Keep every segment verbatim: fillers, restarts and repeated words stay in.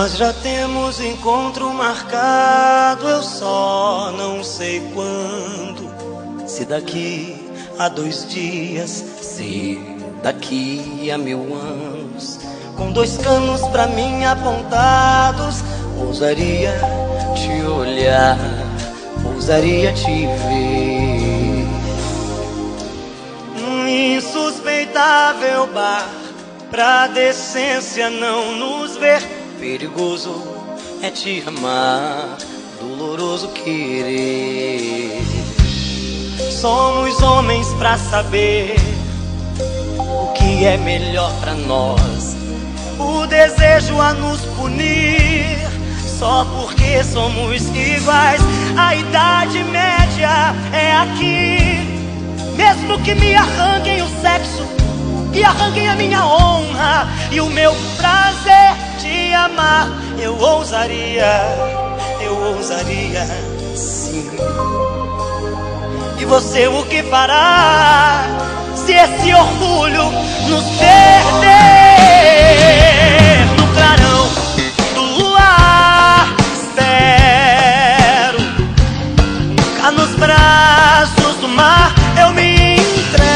Nós já temos encontro marcado, eu só não sei quando. Se daqui a dois dias, se daqui a mil anos. Com dois canos pra mim apontados, ousaria te olhar, ousaria te ver. Um insuspeitável bar pra decência não nos ver. Perigoso é te amar, doloroso querer. Somos homens pra saber o que é melhor pra nós. O desejo a nos punir só porque somos iguais. A idade média é aqui. Mesmo que me arranquem o sexo, que arranquem a minha honra e o meu prazer de amar, eu ousaria, eu ousaria sim. E você o que fará se esse orgulho nos perder? No clarão do luar espero, cá nos braços do mar eu me entrego.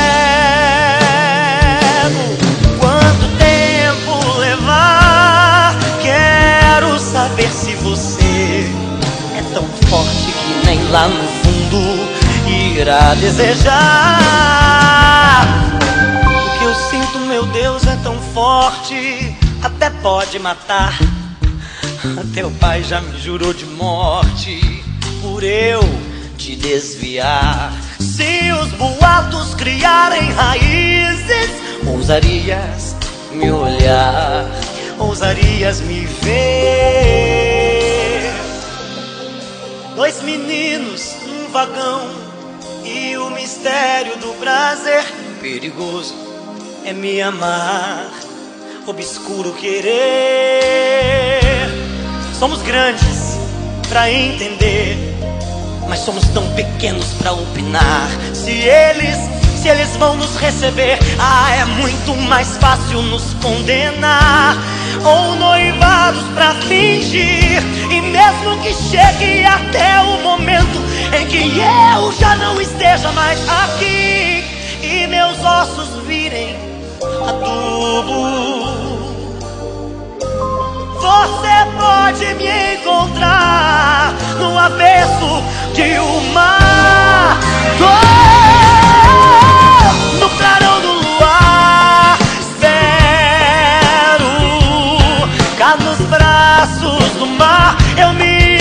Quanto tempo levar? Quero saber se você é tão forte que nem lá no fundo irá desejar. O que eu sinto, meu Deus, é tão forte, até pode matar. Teu pai já me jurou de morte por eu te desviar. Se os boatos criarem raízes, ousarias me olhar, ousarias me ver. Dois meninos, um vagão e o mistério do prazer. Perigoso é me amar, obscuro querer. Somos grandes pra entender, mas somos tão pequenos pra opinar. Se eles, se eles vão nos receber, ah, é muito mais fácil nos condenar. Ou noivados pra fingir, e mesmo que chegue até o momento em que eu já não esteja mais aqui e meus ossos virem adubo, você pode me encontrar no avesso de um mar. Oh, no clarão do luar espero, cá nos braços do mar eu me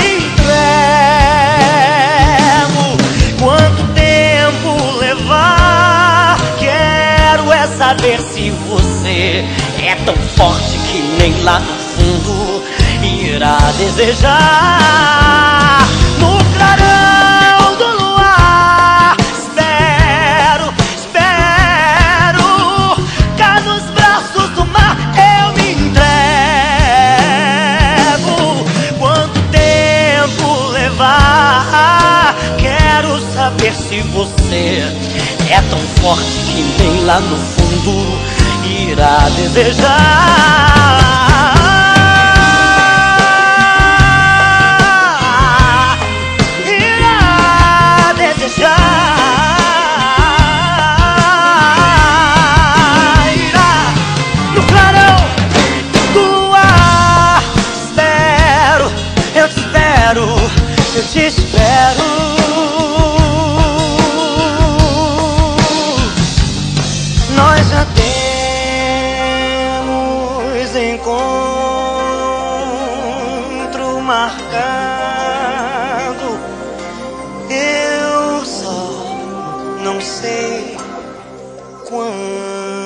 entrego. Quanto tempo levar? Quero é saber se você é tão forte que nem lá no fundo irá desejar. No clarão do luar espero, espero, cá nos braços do mar eu me entrego. Quanto tempo levar? Quero saber se você é tão forte que nem lá no fundo irá desejar. Eu te espero. Nós já temos encontro marcado, eu só não sei quando.